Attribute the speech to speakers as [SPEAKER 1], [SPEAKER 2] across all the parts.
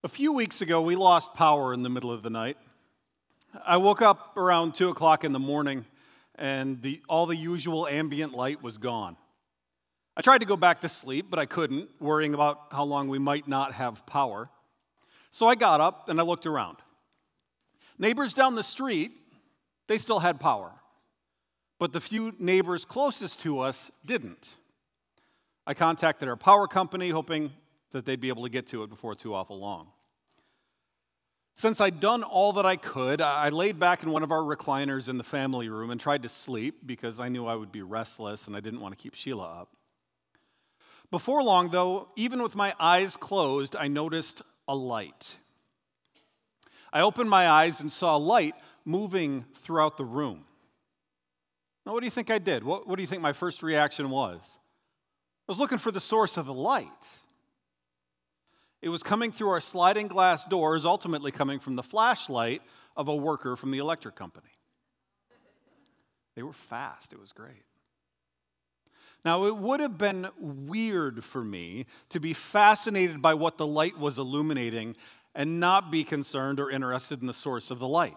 [SPEAKER 1] A few weeks ago, we lost power in the middle of the night. I woke up around 2 o'clock in the morning, and all the usual ambient light was gone. I tried to go back to sleep, but I couldn't, worrying about how long we might not have power. So I got up and I looked around. Neighbors down the street, they still had power, but the few neighbors closest to us didn't. I contacted our power company, hoping that they'd be able to get to it before too awful long. Since I'd done all that I could, I laid back in one of our recliners in the family room and tried to sleep because I knew I would be restless and I didn't want to keep Sheila up. Before long, though, even with my eyes closed, I noticed a light. I opened my eyes and saw light moving throughout the room. Now, what do you think I did? What do you think my first reaction was? I was looking for the source of the light. It was coming through our sliding glass doors, ultimately coming from the flashlight of a worker from the electric company. They were fast. It was great. Now, it would have been weird for me to be fascinated by what the light was illuminating and not be concerned or interested in the source of the light.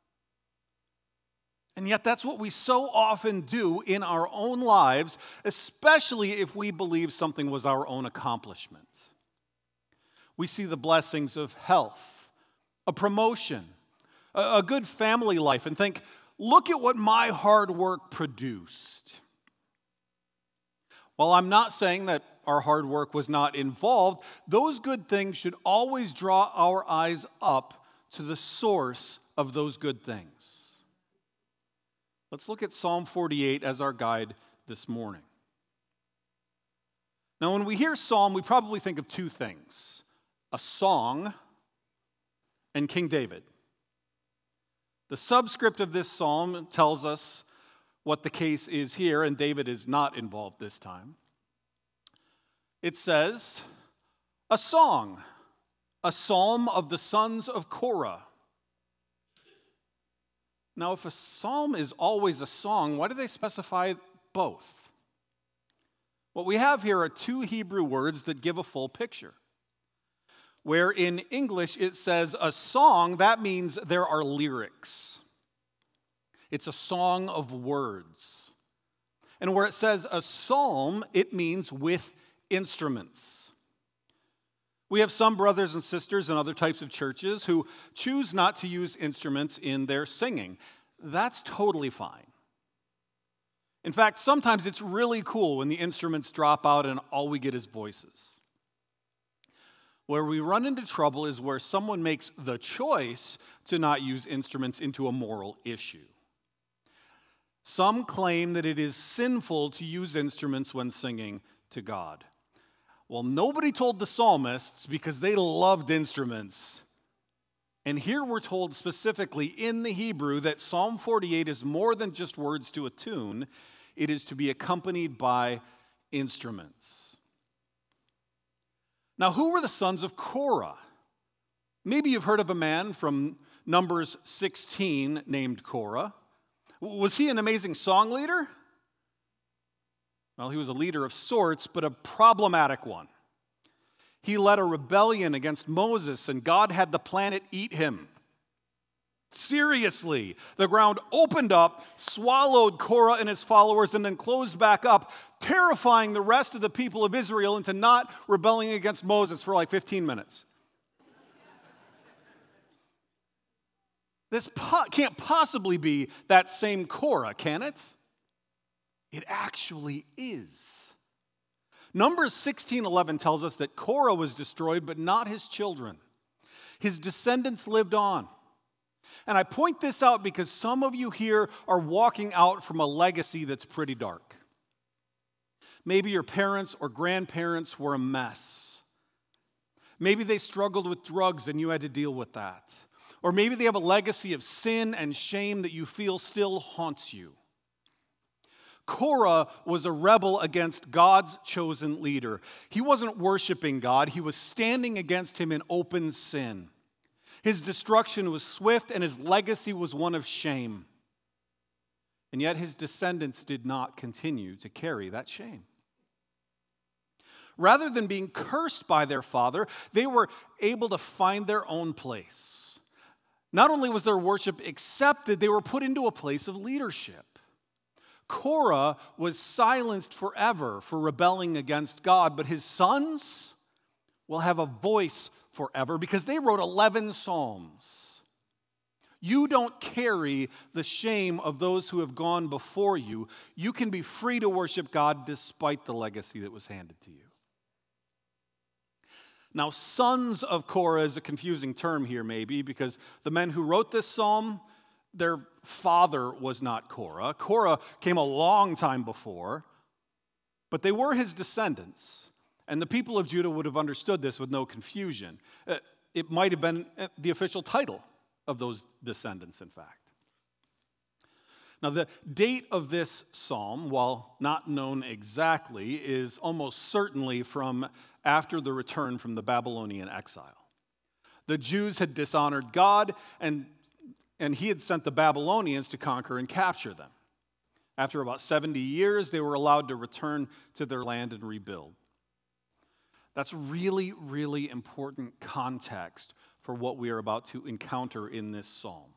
[SPEAKER 1] And yet that's what we so often do in our own lives, especially if we believe something was our own accomplishment. We see the blessings of health, a promotion, a good family life, and think, look at what my hard work produced. While I'm not saying that our hard work was not involved, those good things should always draw our eyes up to the source of those good things. Let's look at Psalm 48 as our guide this morning. Now, when we hear psalm, we probably think of two things: a song and King David. The subscript of this psalm tells us what the case is here, and David is not involved this time. It says, a song, a psalm of the sons of Korah. Now, if a psalm is always a song, why do they specify both? What we have here are two Hebrew words that give a full picture. Where in English it says a song, that means there are lyrics. It's a song of words. And where it says a psalm, it means with instruments. We have some brothers and sisters in other types of churches who choose not to use instruments in their singing. That's totally fine. In fact, sometimes it's really cool when the instruments drop out and all we get is voices. Where we run into trouble is where someone makes the choice to not use instruments into a moral issue. Some claim that it is sinful to use instruments when singing to God. Well, nobody told the psalmists because they loved instruments. And here we're told specifically in the Hebrew that Psalm 48 is more than just words to a tune. It is to be accompanied by instruments. Now, who were the sons of Korah? Maybe you've heard of a man from Numbers 16 named Korah. Was he an amazing song leader? Well, he was a leader of sorts, but a problematic one. He led a rebellion against Moses, and God had the planet eat him. Seriously, the ground opened up, swallowed Korah and his followers, and then closed back up, terrifying the rest of the people of Israel into not rebelling against Moses for like 15 minutes. This can't possibly be that same Korah, can it? It actually is. Numbers 16:11 tells us that Korah was destroyed, but not his children. His descendants lived on. And I point this out because some of you here are walking out from a legacy that's pretty dark. Maybe your parents or grandparents were a mess. Maybe they struggled with drugs and you had to deal with that. Or maybe they have a legacy of sin and shame that you feel still haunts you. Korah was a rebel against God's chosen leader. He wasn't worshiping God. He was standing against him in open sin. His destruction was swift and his legacy was one of shame. And yet his descendants did not continue to carry that shame. Rather than being cursed by their father, they were able to find their own place. Not only was their worship accepted, they were put into a place of leadership. Korah was silenced forever for rebelling against God, but his sons will have a voice forever because they wrote 11 psalms. You don't carry the shame of those who have gone before you. You can be free to worship God despite the legacy that was handed to you. Now, sons of Korah is a confusing term here, maybe, because the men who wrote this psalm, their father was not Korah. Korah came a long time before, but they were his descendants. And the people of Judah would have understood this with no confusion. It might have been the official title of those descendants, in fact. Now, the date of this psalm, while not known exactly, is almost certainly from after the return from the Babylonian exile. The Jews had dishonored God, and he had sent the Babylonians to conquer and capture them. After about 70 years, they were allowed to return to their land and rebuild. That's really, really important context for what we are about to encounter in this psalm.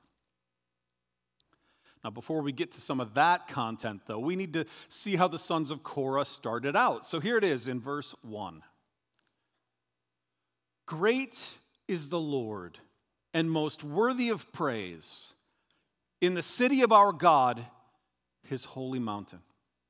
[SPEAKER 1] Now, before we get to some of that content, though, we need to see how the sons of Korah started out. So here it is in verse 1. Great is the Lord and most worthy of praise in the city of our God, his holy mountain.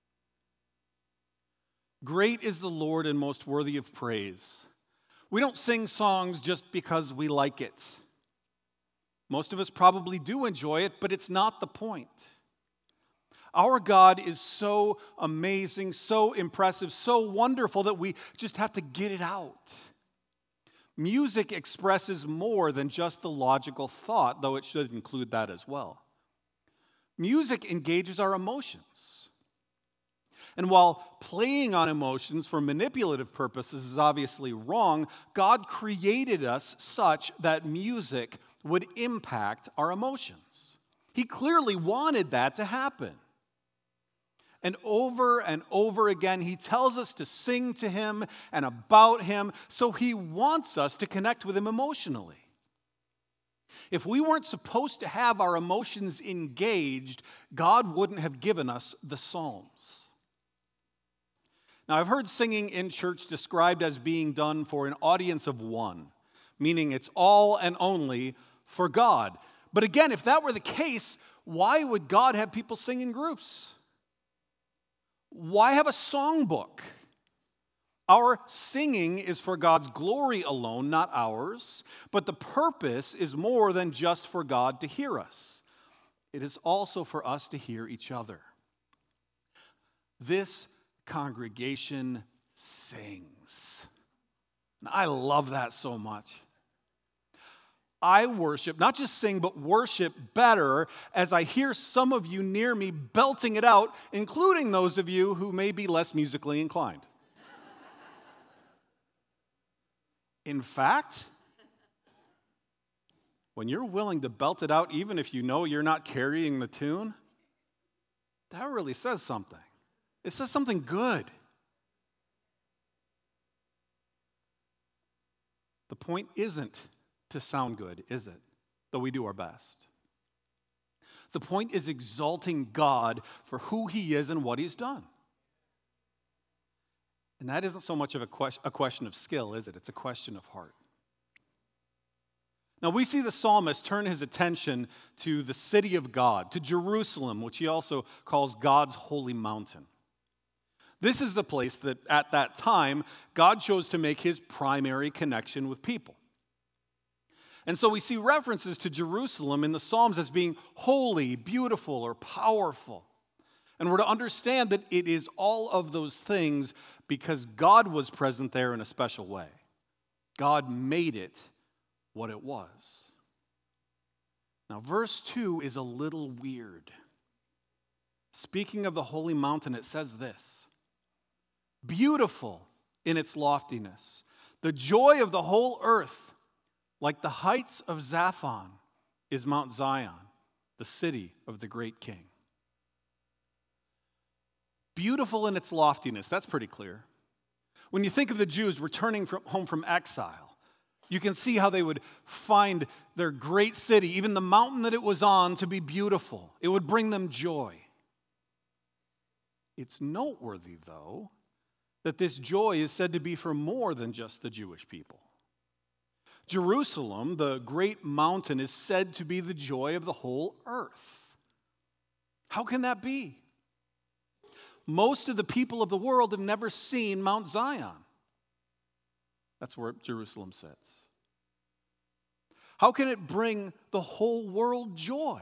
[SPEAKER 1] Great is the Lord and most worthy of praise. We don't sing songs just because we like it. Most of us probably do enjoy it, but it's not the point. Our God is so amazing, so impressive, so wonderful that we just have to get it out. Music expresses more than just the logical thought, though it should include that as well. Music engages our emotions. And while playing on emotions for manipulative purposes is obviously wrong, God created us such that music would impact our emotions. He clearly wanted that to happen. And over again, he tells us to sing to him and about him, so he wants us to connect with him emotionally. If we weren't supposed to have our emotions engaged, God wouldn't have given us the Psalms. Now, I've heard singing in church described as being done for an audience of one, meaning it's all and only for God. But again, if that were the case, why would God have people sing in groups? Why have a songbook? Our singing is for God's glory alone, not ours. But the purpose is more than just for God to hear us. It is also for us to hear each other. This congregation sings. And I love that so much. I worship, not just sing, but worship better as I hear some of you near me belting it out, including those of you who may be less musically inclined. In fact, when you're willing to belt it out, even if you know you're not carrying the tune, that really says something. It says something good. The point isn't to sound good, is it? Though we do our best. The point is exalting God for who he is and what he's done. And that isn't so much of a question of skill, is it? It's a question of heart. Now, we see the psalmist turn his attention to the city of God, to Jerusalem, which he also calls God's holy mountain. This is the place that, at that time, God chose to make his primary connection with people. And so we see references to Jerusalem in the Psalms as being holy, beautiful, or powerful. And we're to understand that it is all of those things because God was present there in a special way. God made it what it was. Now, verse 2 is a little weird. Speaking of the holy mountain, it says this: beautiful in its loftiness, the joy of the whole earth. Like the heights of Zaphon is Mount Zion, the city of the great king. Beautiful in its loftiness, that's pretty clear. When you think of the Jews returning home from exile, you can see how they would find their great city, even the mountain that it was on, to be beautiful. It would bring them joy. It's noteworthy, though, that this joy is said to be for more than just the Jewish people. Jerusalem, the great mountain, is said to be the joy of the whole earth. How can that be? Most of the people of the world have never seen Mount Zion. That's where Jerusalem sits. How can it bring the whole world joy?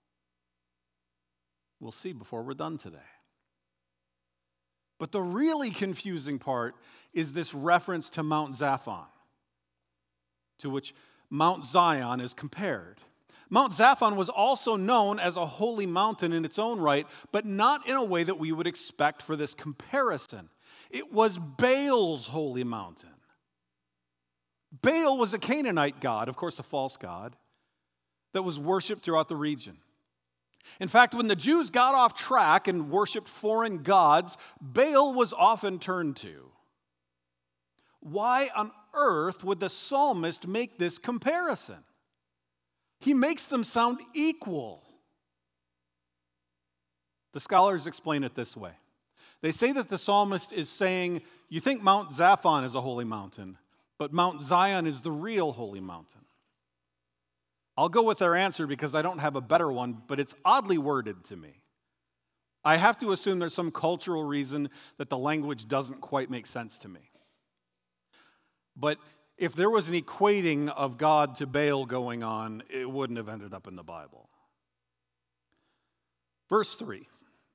[SPEAKER 1] We'll see before we're done today. But the really confusing part is this reference to Mount Zaphon, to which Mount Zion is compared. Mount Zaphon was also known as a holy mountain in its own right, but not in a way that we would expect for this comparison. It was Baal's holy mountain. Baal was a Canaanite god, of course a false god, that was worshipped throughout the region. In fact, when the Jews got off track and worshipped foreign gods, Baal was often turned to. Why on earth would the psalmist make this comparison? He makes them sound equal. The scholars explain it this way. They say that the psalmist is saying, you think Mount Zaphon is a holy mountain, but Mount Zion is the real holy mountain. I'll go with their answer because I don't have a better one, but it's oddly worded to me. I have to assume there's some cultural reason that the language doesn't quite make sense to me. But if there was an equating of God to Baal going on, it wouldn't have ended up in the Bible. Verse 3.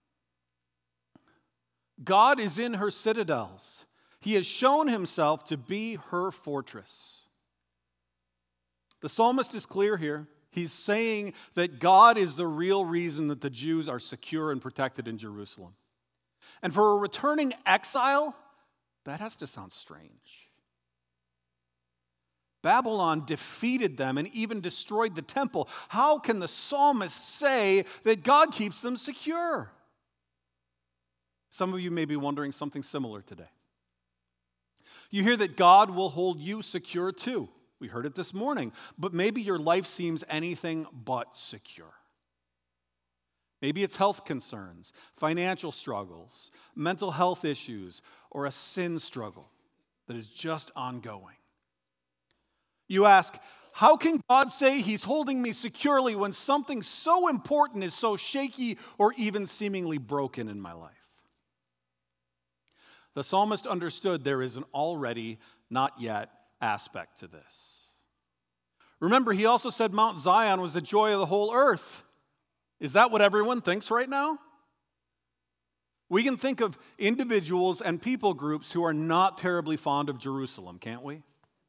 [SPEAKER 1] God is in her citadels. He has shown himself to be her fortress. The psalmist is clear here. He's saying that God is the real reason that the Jews are secure and protected in Jerusalem. And for a returning exile, that has to sound strange. Babylon defeated them and even destroyed the temple. How can the psalmist say that God keeps them secure? Some of you may be wondering something similar today. You hear that God will hold you secure too. We heard it this morning. But maybe your life seems anything but secure. Maybe it's health concerns, financial struggles, mental health issues, or a sin struggle that is just ongoing. You ask, how can God say he's holding me securely when something so important is so shaky or even seemingly broken in my life? The psalmist understood there is an already, not yet aspect to this. Remember, he also said Mount Zion was the joy of the whole earth. Is that what everyone thinks right now? We can think of individuals and people groups who are not terribly fond of Jerusalem, can't we?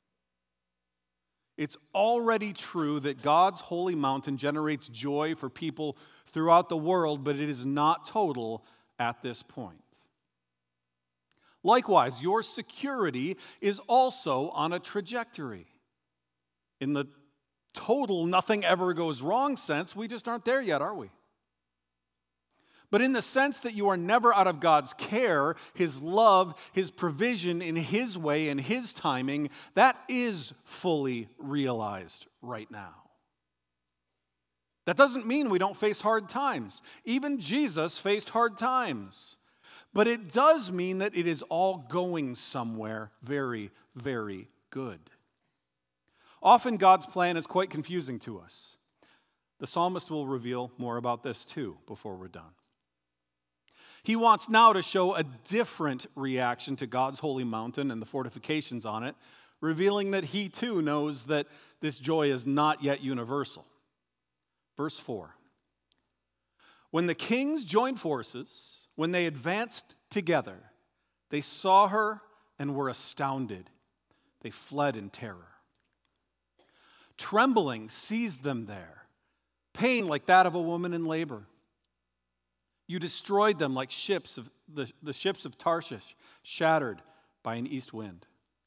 [SPEAKER 1] It's already true that God's holy mountain generates joy for people throughout the world, but it is not total at this point. Likewise, your security is also on a trajectory. In the total nothing ever goes wrong sense, we just aren't there yet, are we? But in the sense that you are never out of God's care, his love, his provision in his way and his timing, that is fully realized right now. That doesn't mean we don't face hard times. Even Jesus faced hard times. But it does mean that it is all going somewhere very, very good. Often God's plan is quite confusing to us. The psalmist will reveal more about this too before we're done. He wants now to show a different reaction to God's holy mountain and the fortifications on it, revealing that he too knows that this joy is not yet universal. Verse 4. When the kings joined forces, when they advanced together, they saw her and were astounded. They fled in terror. Trembling seized them there, pain like that of a woman in labor. You destroyed them like ships of the ships of Tarshish, shattered by an east wind.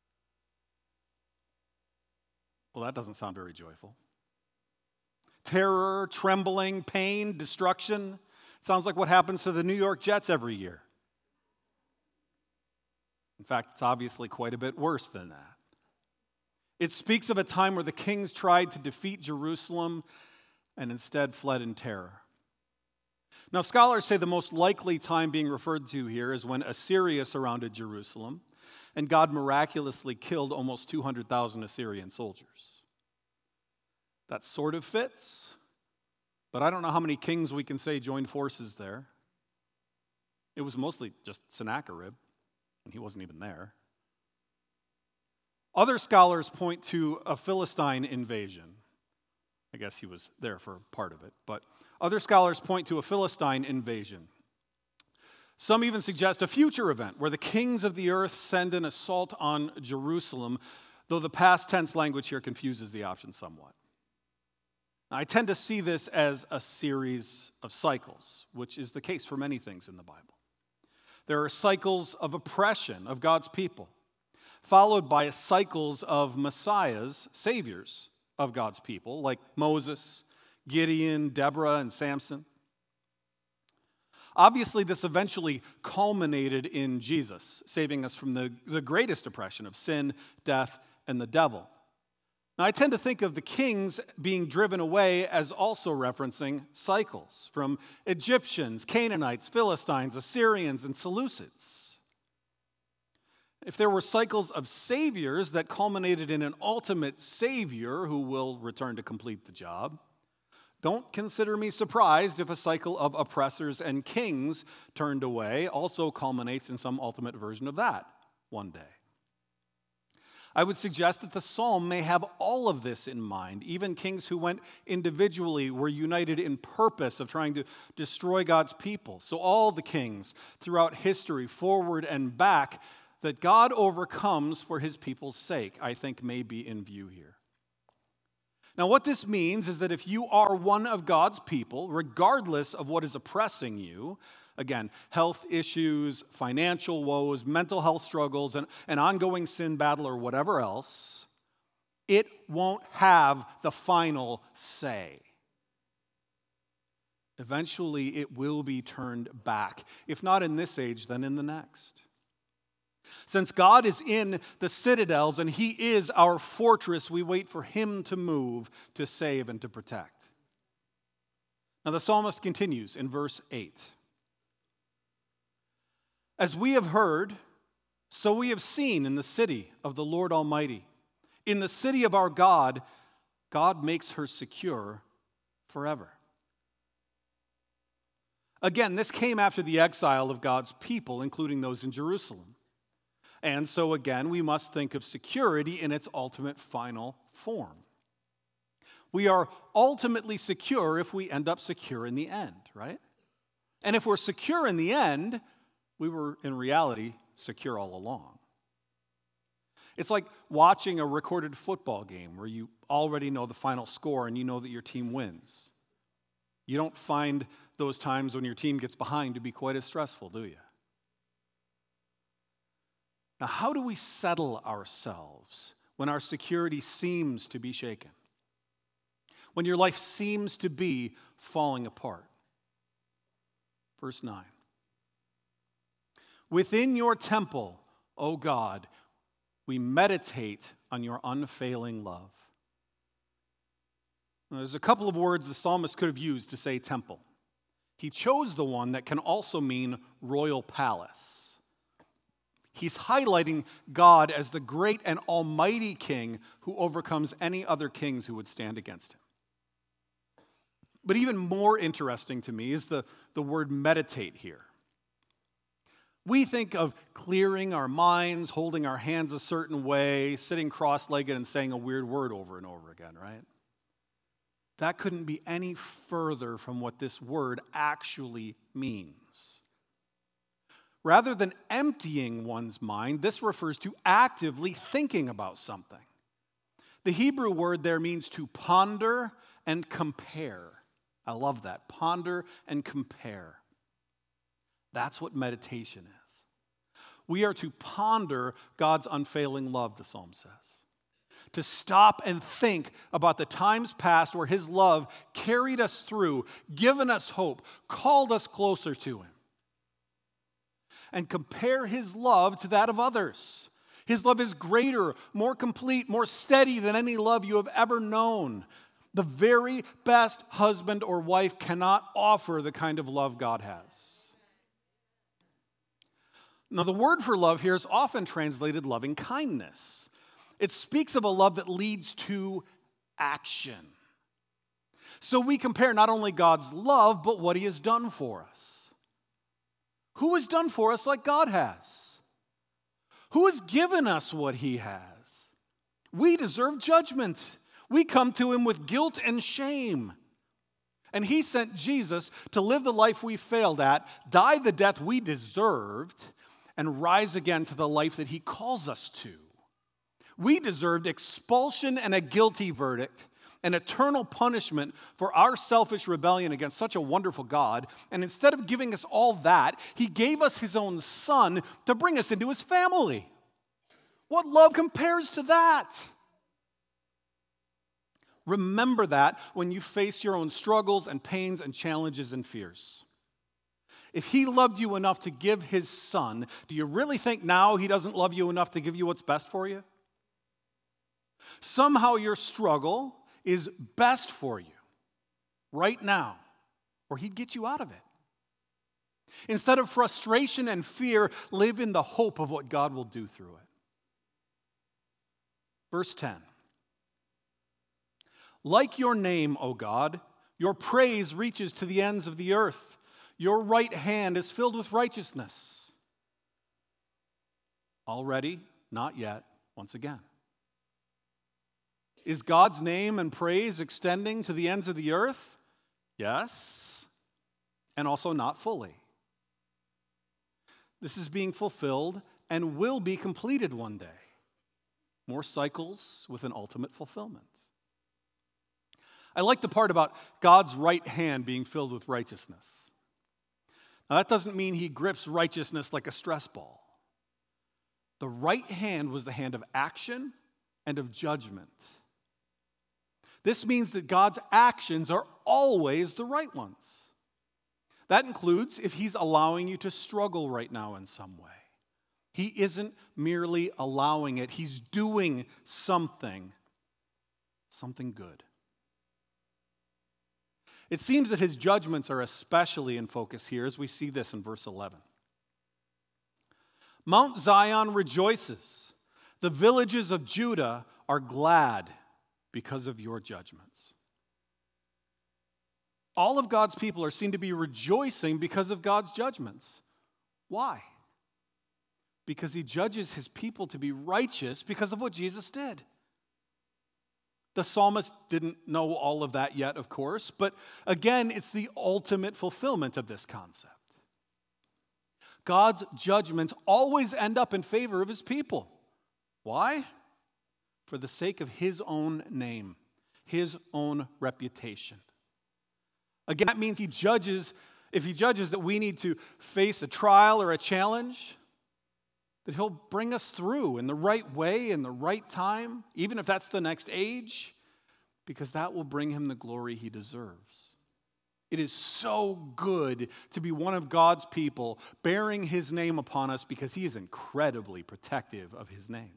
[SPEAKER 1] Well, that doesn't sound very joyful. Terror, trembling, pain, destruction. Sounds like what happens to the New York Jets every year. In fact, it's obviously quite a bit worse than that. It speaks of a time where the kings tried to defeat Jerusalem and instead fled in terror. Now, scholars say the most likely time being referred to here is when Assyria surrounded Jerusalem and God miraculously killed almost 200,000 Assyrian soldiers. That sort of fits, but I don't know how many kings we can say joined forces there. It was mostly just Sennacherib, and he wasn't even there. Other scholars point to a Philistine invasion. I guess he was there for part of it, but other scholars point to a Philistine invasion. Some even suggest a future event where the kings of the earth send an assault on Jerusalem, though the past tense language here confuses the option somewhat. Now, I tend to see this as a series of cycles, which is the case for many things in the Bible. There are cycles of oppression of God's people, followed by cycles of messiahs, saviors of God's people, like Moses, Gideon, Deborah, and Samson. Obviously, this eventually culminated in Jesus, saving us from the greatest oppression of sin, death, and the devil. Now, I tend to think of the kings being driven away as also referencing cycles from Egyptians, Canaanites, Philistines, Assyrians, and Seleucids. If there were cycles of saviors that culminated in an ultimate savior who will return to complete the job, don't consider me surprised if a cycle of oppressors and kings turned away also culminates in some ultimate version of that one day. I would suggest that the psalm may have all of this in mind. Even kings who went individually were united in purpose of trying to destroy God's people. So all the kings throughout history, forward and back, that God overcomes for his people's sake, I think may be in view here. Now, what this means is that if you are one of God's people, regardless of what is oppressing you, again, health issues, financial woes, mental health struggles, and an ongoing sin battle or whatever else, it won't have the final say. Eventually, it will be turned back, if not in this age, then in the next. Since God is in the citadels and he is our fortress, we wait for him to move, to save, and to protect. Now the psalmist continues in verse 8. As we have heard, so we have seen in the city of the Lord Almighty. In the city of our God, God makes her secure forever. Again, this came after the exile of God's people, including those in Jerusalem. And so again, we must think of security in its ultimate final form. We are ultimately secure if we end up secure in the end, right? And if we're secure in the end, we were in reality secure all along. It's like watching a recorded football game where you already know the final score and you know that your team wins. You don't find those times when your team gets behind to be quite as stressful, do you? Now, how do we settle ourselves when our security seems to be shaken? When your life seems to be falling apart? Verse 9. Within your temple, O God, we meditate on your unfailing love. Now, there's a couple of words the psalmist could have used to say temple. He chose the one that can also mean royal palace. He's highlighting God as the great and almighty king who overcomes any other kings who would stand against him. But even more interesting to me is the word meditate here. We think of clearing our minds, holding our hands a certain way, sitting cross-legged and saying a weird word over and over again, right? That couldn't be any further from what this word actually means. Rather than emptying one's mind, this refers to actively thinking about something. The Hebrew word there means to ponder and compare. I love that. Ponder and compare. That's what meditation is. We are to ponder God's unfailing love, the psalm says. To stop and think about the times past where his love carried us through, given us hope, called us closer to him. and compare his love to that of others. His love is greater, more complete, more steady than any love you have ever known. The very best husband or wife cannot offer the kind of love God has. Now, the word for love here is often translated loving kindness. It speaks of a love that leads to action. So we compare not only God's love, but what he has done for us. Who has done for us like God has? Who has given us what he has? We deserve judgment. We come to him with guilt and shame. And he sent Jesus to live the life we failed at, die the death we deserved, and rise again to the life that he calls us to. We deserved expulsion and a guilty verdict, an eternal punishment for our selfish rebellion against such a wonderful God. And instead of giving us all that, he gave us his own son to bring us into his family. What love compares to that? Remember that when you face your own struggles and pains and challenges and fears. If he loved you enough to give his son, do you really think now he doesn't love you enough to give you what's best for you? Somehow your struggle is best for you right now, or he'd get you out of it. Instead of frustration and fear, live in the hope of what God will do through it. Verse 10. Like your name, O God, your praise reaches to the ends of the earth. Your right hand is filled with righteousness. Already, not yet, once again. Is God's name and praise extending to the ends of the earth? Yes, and also not fully. This is being fulfilled and will be completed one day. More cycles with an ultimate fulfillment. I like the part about God's right hand being filled with righteousness. Now, that doesn't mean he grips righteousness like a stress ball. The right hand was the hand of action and of judgment. This means that God's actions are always the right ones. That includes if he's allowing you to struggle right now in some way. He isn't merely allowing it. He's doing something good. It seems that his judgments are especially in focus here as we see this in verse 11. Mount Zion rejoices. The villages of Judah are glad because of your judgments. All of God's people are seen to be rejoicing because of God's judgments. Why? Because he judges his people to be righteous because of what Jesus did. The psalmist didn't know all of that yet, of course, but again, it's the ultimate fulfillment of this concept. God's judgments always end up in favor of his people. Why? For the sake of his own name, his own reputation. Again, that means if he judges that we need to face a trial or a challenge, that he'll bring us through in the right way, in the right time, even if that's the next age, because that will bring him the glory he deserves. It is so good to be one of God's people, bearing his name upon us because he is incredibly protective of his name.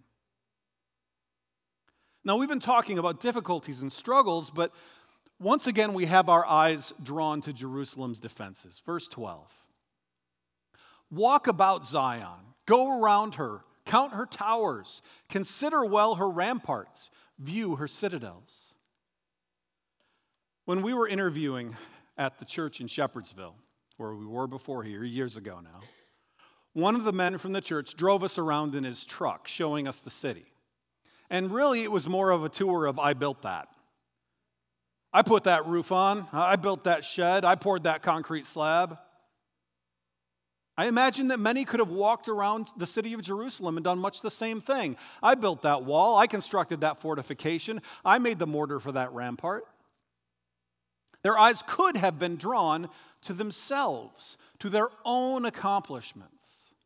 [SPEAKER 1] Now, we've been talking about difficulties and struggles, but once again we have our eyes drawn to Jerusalem's defenses. Verse 12. Walk about Zion. Go around her, count her towers, consider well her ramparts, view her citadels. When we were interviewing at the church in Shepherdsville, where we were before here, years ago now, one of the men from the church drove us around in his truck, showing us the city. And really, it was more of a tour of, I built that. I put that roof on. I built that shed. I poured that concrete slab. I imagine that many could have walked around the city of Jerusalem and done much the same thing. I built that wall. I constructed that fortification. I made the mortar for that rampart. Their eyes could have been drawn to themselves, to their own accomplishments.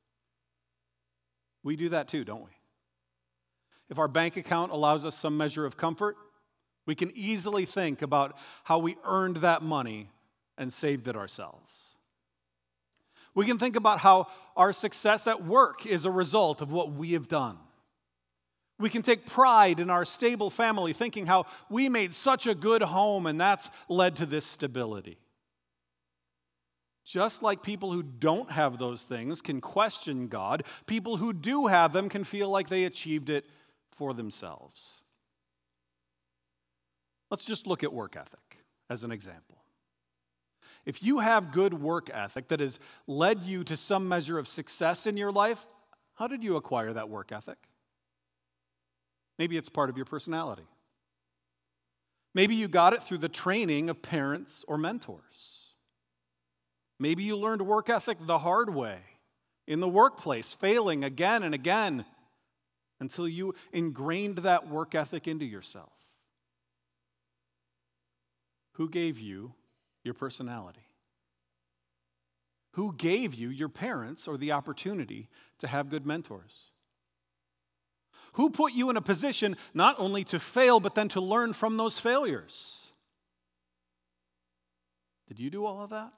[SPEAKER 1] We do that too, don't we? If our bank account allows us some measure of comfort, we can easily think about how we earned that money and saved it ourselves. We can think about how our success at work is a result of what we have done. We can take pride in our stable family, thinking how we made such a good home and that's led to this stability. Just like people who don't have those things can question God, people who do have them can feel like they achieved it for themselves. Let's just look at work ethic as an example. If you have good work ethic that has led you to some measure of success in your life, how did you acquire that work ethic? Maybe it's part of your personality. Maybe you got it through the training of parents or mentors. Maybe you learned work ethic the hard way, in the workplace, failing again and again until you ingrained that work ethic into yourself. Who gave you your personality? Who gave you your parents or the opportunity to have good mentors? Who put you in a position not only to fail, but then to learn from those failures? Did you do all of that?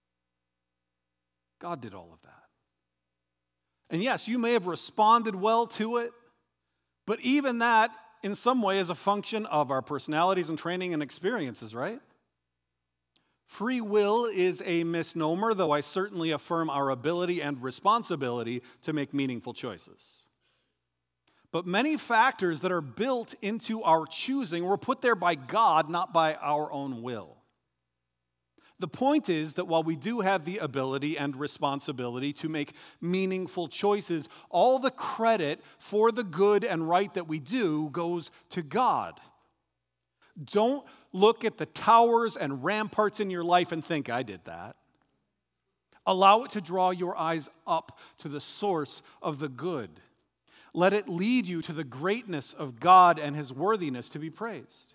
[SPEAKER 1] God did all of that. And yes, you may have responded well to it, but even that, in some way, is a function of our personalities and training and experiences, right? Free will is a misnomer, though I certainly affirm our ability and responsibility to make meaningful choices. But many factors that are built into our choosing were put there by God, not by our own will. The point is that while we do have the ability and responsibility to make meaningful choices, all the credit for the good and right that we do goes to God. Don't look at the towers and ramparts in your life and think, I did that. Allow it to draw your eyes up to the source of the good. Let it lead you to the greatness of God and His worthiness to be praised.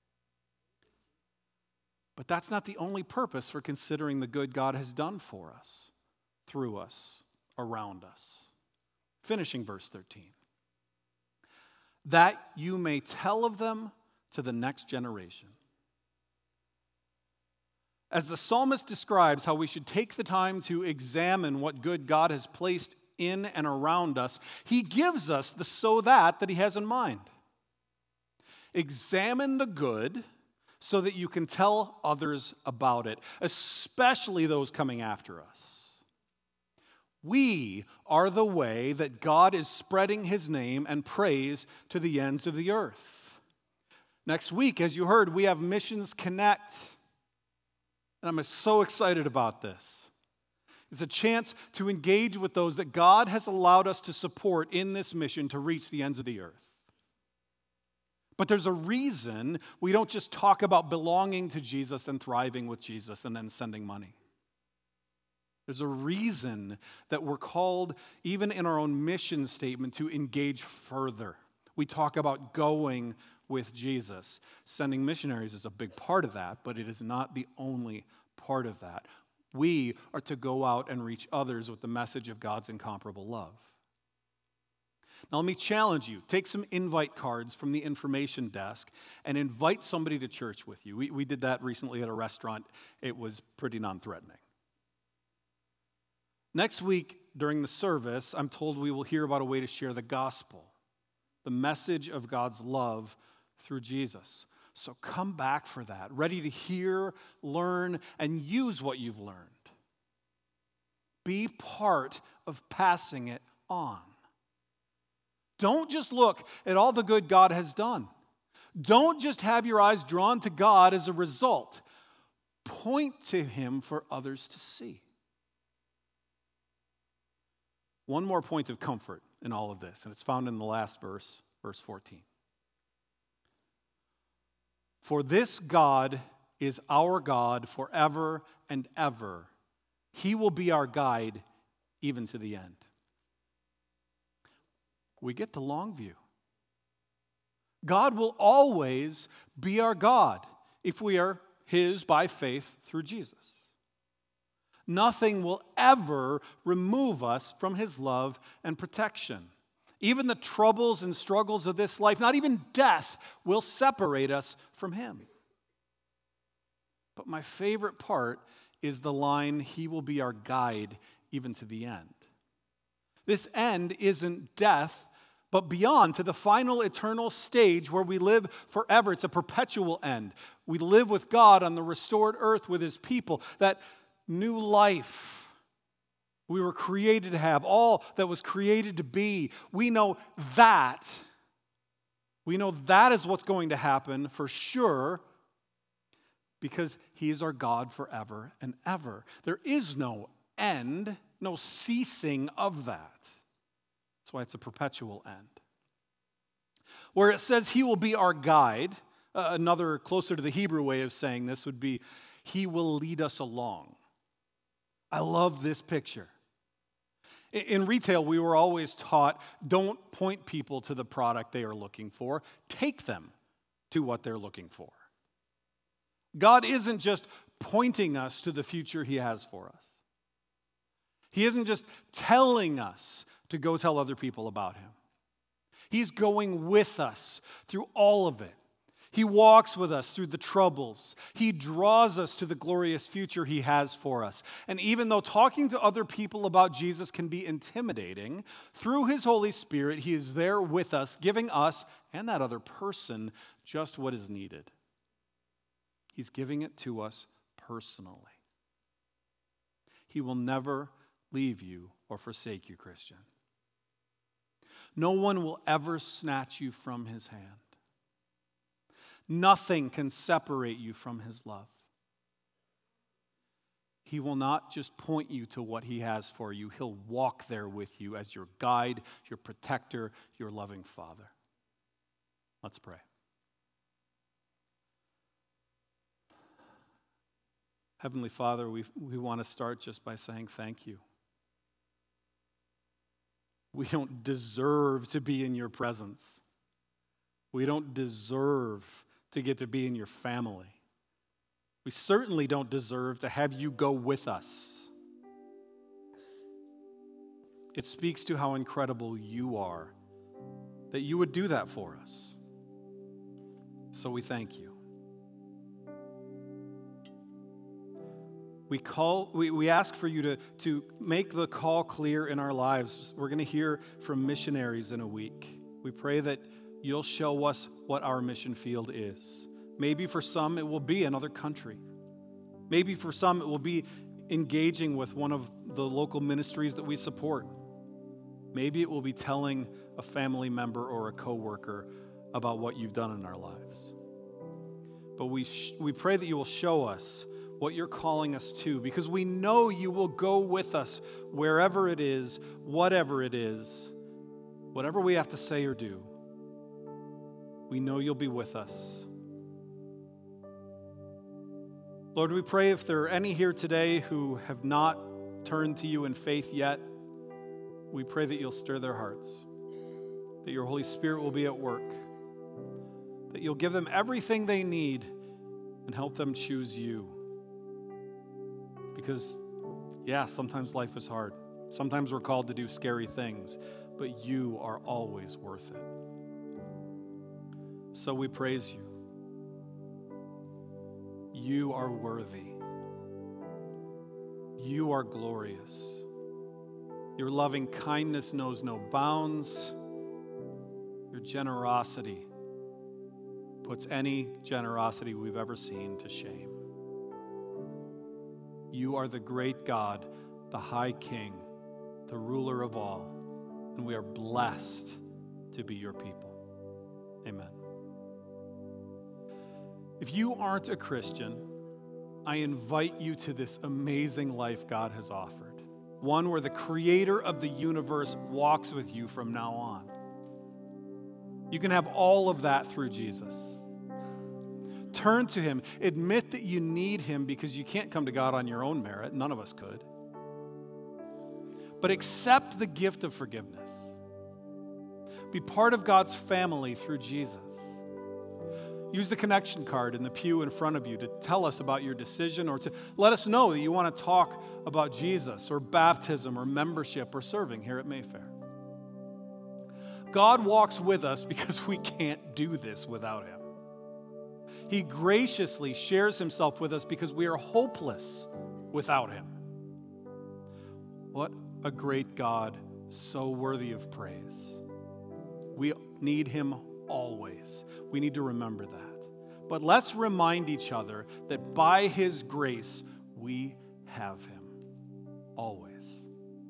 [SPEAKER 1] But that's not the only purpose for considering the good God has done for us, through us, around us. Finishing verse 13. That you may tell of them to the next generation. As the psalmist describes how we should take the time to examine what good God has placed in and around us, he gives us the so that he has in mind. Examine the good so that you can tell others about it, especially those coming after us. We are the way that God is spreading His name and praise to the ends of the earth. Next week, as you heard, we have Missions Connect. And I'm so excited about this. It's a chance to engage with those that God has allowed us to support in this mission to reach the ends of the earth. But there's a reason we don't just talk about belonging to Jesus and thriving with Jesus and then sending money. There's a reason that we're called, even in our own mission statement, to engage further. We talk about going with Jesus. Sending missionaries is a big part of that, but it is not the only part of that. We are to go out and reach others with the message of God's incomparable love. Now let me challenge you. Take some invite cards from the information desk and invite somebody to church with you. We did that recently at a restaurant. It was pretty non-threatening. Next week during the service, I'm told we will hear about a way to share the gospel, the message of God's love through Jesus. So come back for that, ready to hear, learn, and use what you've learned. Be part of passing it on. Don't just look at all the good God has done. Don't just have your eyes drawn to God as a result. Point to Him for others to see. One more point of comfort in all of this, and it's found in the last verse, verse 14. For this God is our God forever and ever. He will be our guide even to the end. We get the long view. God will always be our God if we are His by faith through Jesus. Nothing will ever remove us from His love and protection. Even the troubles and struggles of this life, not even death, will separate us from Him. But my favorite part is the line, He will be our guide even to the end. This end isn't death, but beyond to the final eternal stage where we live forever. It's a perpetual end. We live with God on the restored earth with his people. That new life we were created to have, all that was created to be. We know that. We know that is what's going to happen for sure because he is our God forever and ever. There is no end, no ceasing of that. That's why it's a perpetual end. Where it says he will be our guide, another closer to the Hebrew way of saying this would be he will lead us along. I love this picture. In retail, we were always taught, don't point people to the product they are looking for. Take them to what they're looking for. God isn't just pointing us to the future he has for us. He isn't just telling us to go tell other people about him. He's going with us through all of it. He walks with us through the troubles. He draws us to the glorious future he has for us. And even though talking to other people about Jesus can be intimidating, through his Holy Spirit, he is there with us, giving us and that other person just what is needed. He's giving it to us personally. He will never leave you or forsake you, Christian. No one will ever snatch you from his hand. Nothing can separate you from his love. He will not just point you to what he has for you. He'll walk there with you as your guide, your protector, your loving Father. Let's pray. Heavenly Father, we want to start just by saying thank you. We don't deserve to be in your presence. We don't deserve to get to be in your family. We certainly don't deserve to have you go with us. It speaks to how incredible you are that you would do that for us. So we thank you. We ask for you to make the call clear in our lives. We're going to hear from missionaries in a week. We pray that you'll show us what our mission field is. Maybe for some it will be another country. Maybe for some it will be engaging with one of the local ministries that we support. Maybe it will be telling a family member or a coworker about what you've done in our lives. But we pray that you will show us what you're calling us to, because we know you will go with us wherever it is, whatever it is, whatever we have to say or do. We know you'll be with us. Lord, we pray if there are any here today who have not turned to you in faith yet, we pray that you'll stir their hearts, that your Holy Spirit will be at work, that you'll give them everything they need and help them choose you. Because, sometimes life is hard. Sometimes we're called to do scary things, but you are always worth it. So we praise you. You are worthy. You are glorious. Your loving kindness knows no bounds. Your generosity puts any generosity we've ever seen to shame. You are the great God, the high King, the ruler of all, and we are blessed to be your people. Amen. If you aren't a Christian, I invite you to this amazing life God has offered, one where the creator of the universe walks with you from now on. You can have all of that through Jesus. Turn to him. Admit that you need him because you can't come to God on your own merit. None of us could. But accept the gift of forgiveness. Be part of God's family through Jesus. Use the connection card in the pew in front of you to tell us about your decision or to let us know that you want to talk about Jesus or baptism or membership or serving here at Mayfair. God walks with us because we can't do this without him. He graciously shares himself with us because we are hopeless without him. What a great God, so worthy of praise. We need him always. We need to remember that. But let's remind each other that by his grace, we have him always.